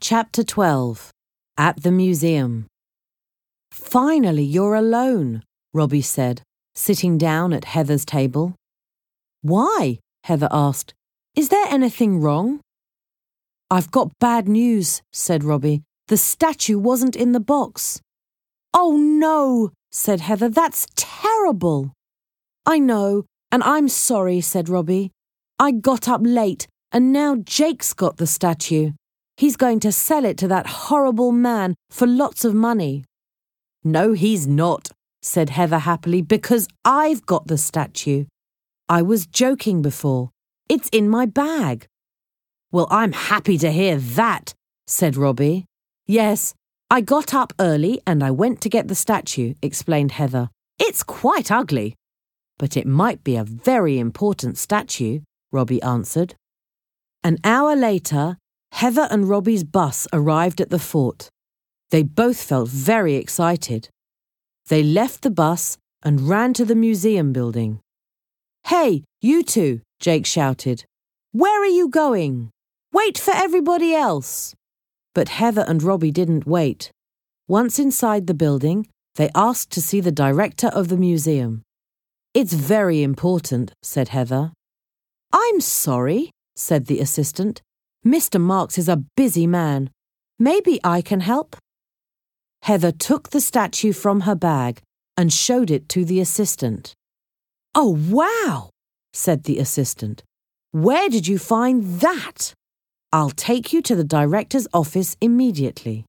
Chapter 12. At the Museum. "Finally, you're alone," Robbie said, sitting down at Heather's table. "Why?" Heather asked. "Is there anything wrong?" "I've got bad news," said Robbie. "The statue wasn't in the box." "Oh no," said Heather. "That's terrible." "I know, and I'm sorry," said Robbie. "I got up late, and now Jake's got the statue. He's going to sell it to that horrible man for lots of money." "No, he's not," said Heather happily, "because I've got the statue. I was joking before. It's in my bag." "Well, I'm happy to hear that," said Robbie. "Yes, I got up early and I went to get the statue," explained Heather. "It's quite ugly." "But it might be a very important statue," Robbie answered. An hour later, Heather and Robbie's bus arrived at the fort. They both felt very excited. They left the bus and ran to the museum building. "Hey, you two," Jake shouted. "Where are you going? Wait for everybody else." But Heather and Robbie didn't wait. Once inside the building, they asked to see the director of the museum. "It's very important," said Heather. "I'm sorry," said the assistant. "Mr. Marks is a busy man. Maybe I can help." Heather took the statue from her bag and showed it to the assistant. "Oh, wow," said the assistant. "Where did you find that? I'll take you to the director's office immediately."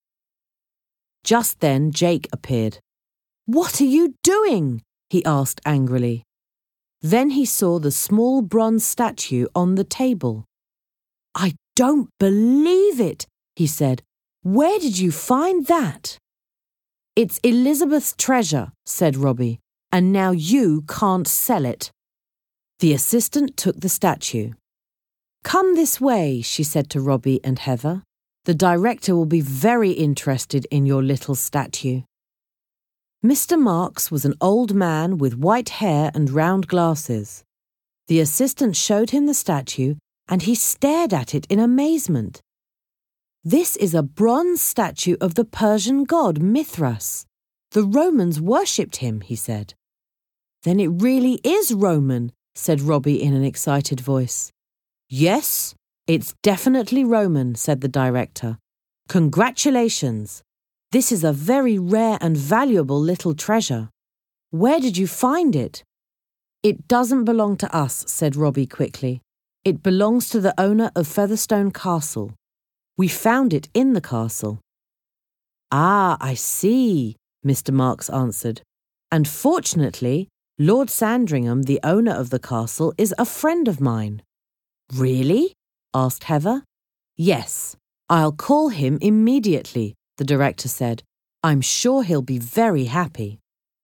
Just then Jake appeared. "What are you doing?" he asked angrily. Then he saw the small bronze statue on the table. "I don't believe it," he said. "Where did you find that?" "It's Elizabeth's treasure," said Robbie, "and now you can't sell it." The assistant took the statue. "Come this way," she said to Robbie and Heather. "The director will be very interested in your little statue." Mr. Marks was an old man with white hair and round glasses. The assistant showed him the statue, and he stared at it in amazement. "This is a bronze statue of the Persian god Mithras. The Romans worshipped him," he said. "Then it really is Roman," said Robbie in an excited voice. "Yes, it's definitely Roman," said the director. "Congratulations. This is a very rare and valuable little treasure. Where did you find it?" "It doesn't belong to us," said Robbie quickly. "It belongs to the owner of Featherstone Castle. We found it in the castle." "Ah, I see," Mr. Marks answered. "And fortunately, Lord Sandringham, the owner of the castle, is a friend of mine." "Really?" asked Heather. "Yes, I'll call him immediately," the director said. "I'm sure he'll be very happy."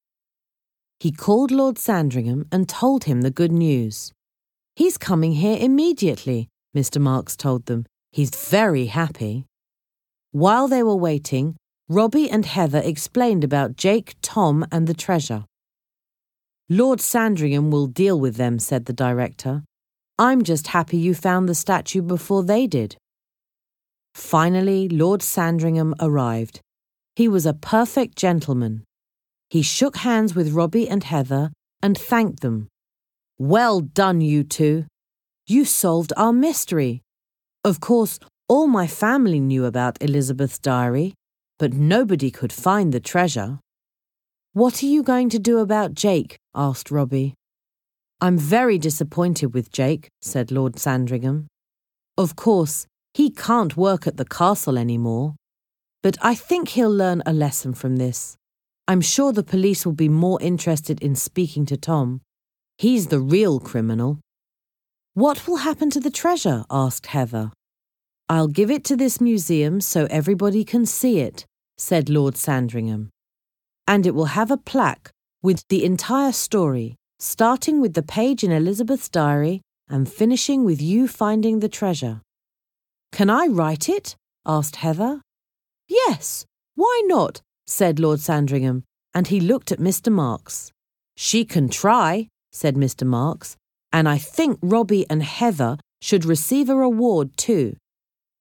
He called Lord Sandringham and told him the good news. "He's coming here immediately," Mr. Marks told them. "He's very happy." While they were waiting, Robbie and Heather explained about Jake, Tom, and the treasure. "Lord Sandringham will deal with them," said the director. "I'm just happy you found the statue before they did." Finally, Lord Sandringham arrived. He was a perfect gentleman. He shook hands with Robbie and Heather and thanked them. "Well done, you two. You solved our mystery. Of course, all my family knew about Elizabeth's diary, but nobody could find the treasure." "What are you going to do about Jake?" asked Robbie. "I'm very disappointed with Jake," said Lord Sandringham. "Of course, he can't work at the castle anymore. But I think he'll learn a lesson from this. I'm sure the police will be more interested in speaking to Tom. He's the real criminal." "What will happen to the treasure?" asked Heather. "I'll give it to this museum so everybody can see it," said Lord Sandringham. "And it will have a plaque with the entire story, starting with the page in Elizabeth's diary and finishing with you finding the treasure." "Can I write it?" asked Heather. "Yes, why not?" said Lord Sandringham, and he looked at Mr. Marks. "She can try," said Mr. Marks, "and I think Robbie and Heather should receive a reward too."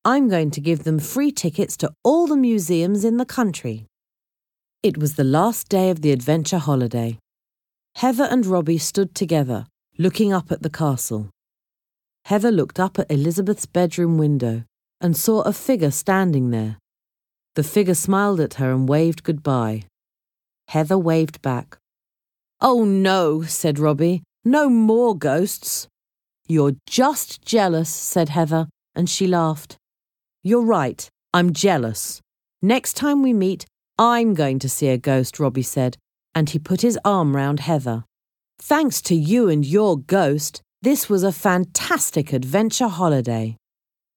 I'm going to give them free tickets to all the museums in the country. It was the last day of the adventure holiday. Heather and Robbie stood together, looking up at the castle. Heather looked up at Elizabeth's bedroom window and saw a figure standing there. The figure smiled at her and waved goodbye. Heather waved back. "Oh no," said Robbie, "no more ghosts." "You're just jealous," said Heather, and she laughed. "You're right, I'm jealous. Next time we meet, I'm going to see a ghost," Robbie said, and he put his arm round Heather. "Thanks to you and your ghost, this was a fantastic adventure holiday."